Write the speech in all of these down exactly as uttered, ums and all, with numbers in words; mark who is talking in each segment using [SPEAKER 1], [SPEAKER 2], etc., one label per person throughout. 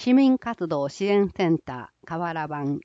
[SPEAKER 1] 市民活動支援センター河原版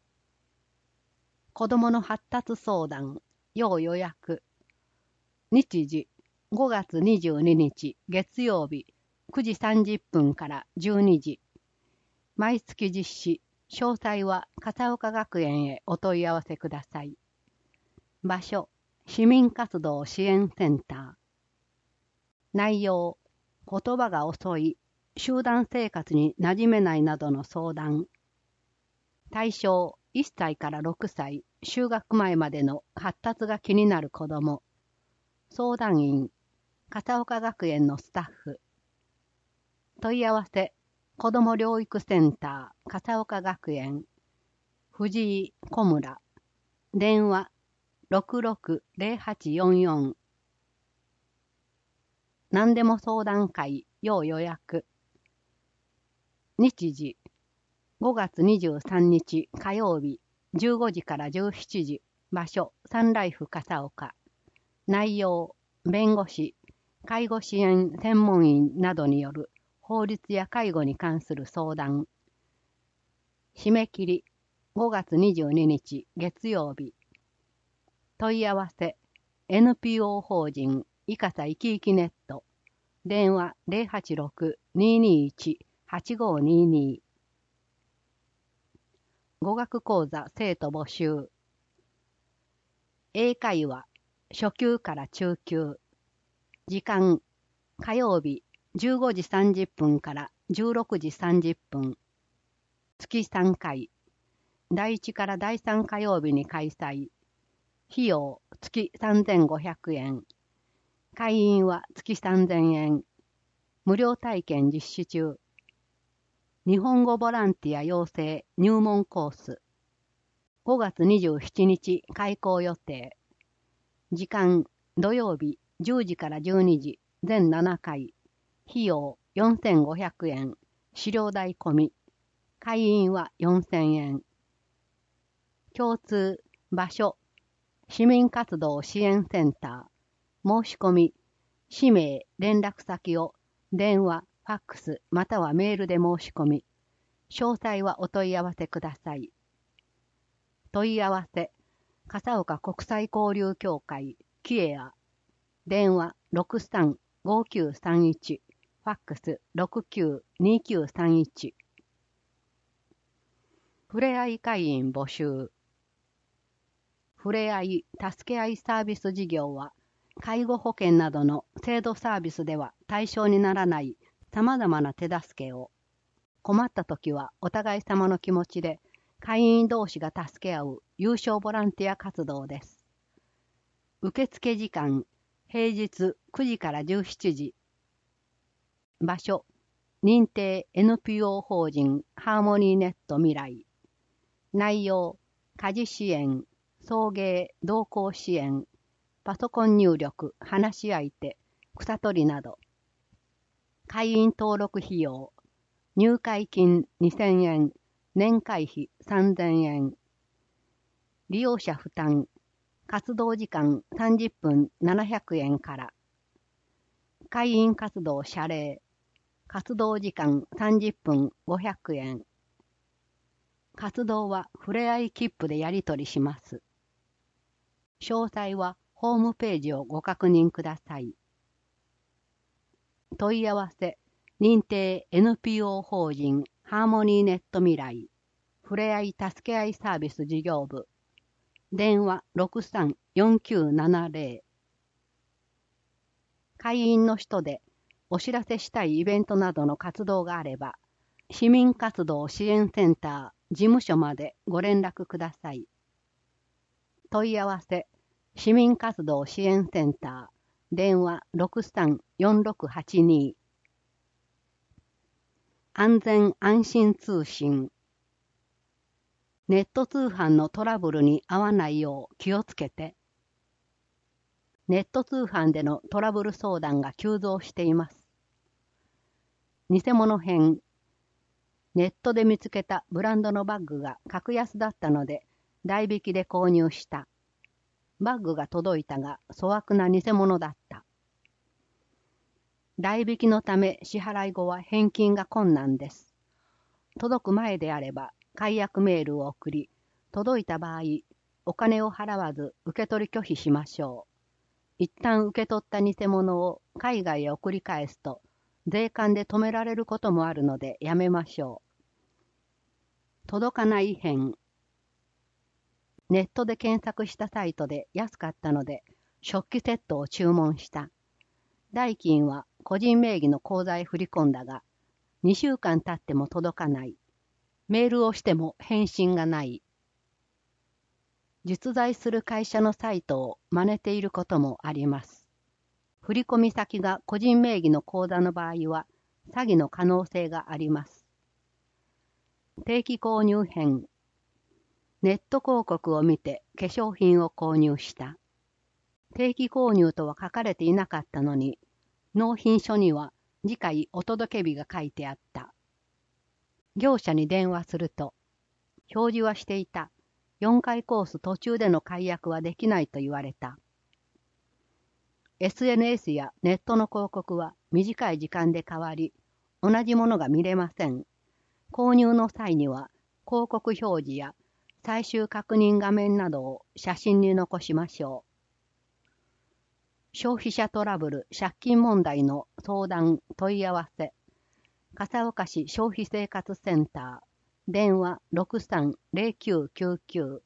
[SPEAKER 1] 子どもの発達相談要予約日時ごがつにじゅうににち月曜日くじさんじゅっぷんからじゅうにじ毎月実施詳細は笠岡学園へお問い合わせください。場所市民活動支援センター内容言葉が遅い集団生活に馴染めないなどの相談対象いっさいからろくさい就学前までの発達が気になる子ども相談員笠岡学園のスタッフ問い合わせ子ども療育センター笠岡学園藤井小村電話 ろくろくゼロはちよんよん 何でも相談会要予約日時ごがつにじゅうさんにち火曜日じゅうごじからじゅうしちじ場所サンライフ笠岡内容弁護士介護支援専門員などによる法律や介護に関する相談締め切りごがつにじゅうににち月曜日問い合わせ エヌピーオー 法人いかさいきいきネット電話 ゼロはちろく にーにーいち はちごーにーにー語学講座生徒募集英会話初級から中級時間火曜日じゅうごじさんじゅっぷんからじゅうろくじさんじゅっぷん月さんかいだいいちからだいさん火曜日に開催費用月さんぜんごひゃくえん会員は月さんぜんえん無料体験実施中日本語ボランティア養成入門コースごがつにじゅうしちにち開講予定時間土曜日じゅうじからじゅうにじ全ななかい費用よんせんごひゃくえん資料代込み会員はよんせんえん共通場所市民活動支援センター申し込み氏名連絡先を電話ファックスまたはメールで申し込み詳細はお問い合わせください問い合わせ笠岡国際交流協会キエア電話 ろくさんごきゅうさんいち ファックス ろくきゅうにきゅうさんいちふれあい会員募集ふれあい助け合いサービス事業は介護保険などの制度サービスでは対象にならない様々な手助けを困った時はお互い様の気持ちで会員同士が助け合う有償ボランティア活動です。受付時間平日くじからじゅうしちじ場所認定 エヌピーオー 法人ハーモニーネット未来内容家事支援送迎同行支援パソコン入力話し相手草取りなど会員登録費用入会金にせんえん年会費さんぜんえん利用者負担活動時間さんじゅっぷんななひゃくえんから会員活動謝礼活動時間さんじゅっぷんごひゃくえん活動はふれあい切符でやり取りします詳細はホームページをご確認ください問い合わせ認定 エヌピーオー 法人ハーモニーネット未来ふれあい助け合いサービス事業部電話 ろくさんよんきゅうななゼロ 会員の人でお知らせしたいイベントなどの活動があれば市民活動支援センター事務所までご連絡ください問い合わせ市民活動支援センター電話 ろくさんよんろくはちに 安全安心通信ネット通販のトラブルに遭わないよう気をつけてネット通販でのトラブル相談が急増しています偽物編ネットで見つけたブランドのバッグが格安だったので代引きで購入したバッグが届いたが粗悪な偽物だった代引きのため支払い後は返金が困難です届く前であれば解約メールを送り、届いた場合、お金を払わず受け取り拒否しましょう。一旦受け取った偽物を海外へ送り返すと、税関で止められることもあるのでやめましょう。届かない編。ネットで検索したサイトで安かったので、食器セットを注文した。代金は個人名義の口座へ振り込んだが、にしゅうかん経っても届かない。メールをしても返信がない。実在する会社のサイトを真似ていることもあります。振込先が個人名義の口座の場合は、詐欺の可能性があります。定期購入編。ネット広告を見て化粧品を購入した。定期購入とは書かれていなかったのに、納品書には次回お届け日が書いてあった。業者に電話すると、表示はしていた。よんかいコース途中での解約はできないと言われた。エスエヌエス やネットの広告は短い時間で変わり、同じものが見れません。購入の際には、広告表示や最終確認画面などを写真に残しましょう。消費者トラブル・借金問題の相談・問い合わせ。笠岡市消費生活センター。電話 ろくさんゼロきゅうきゅうきゅう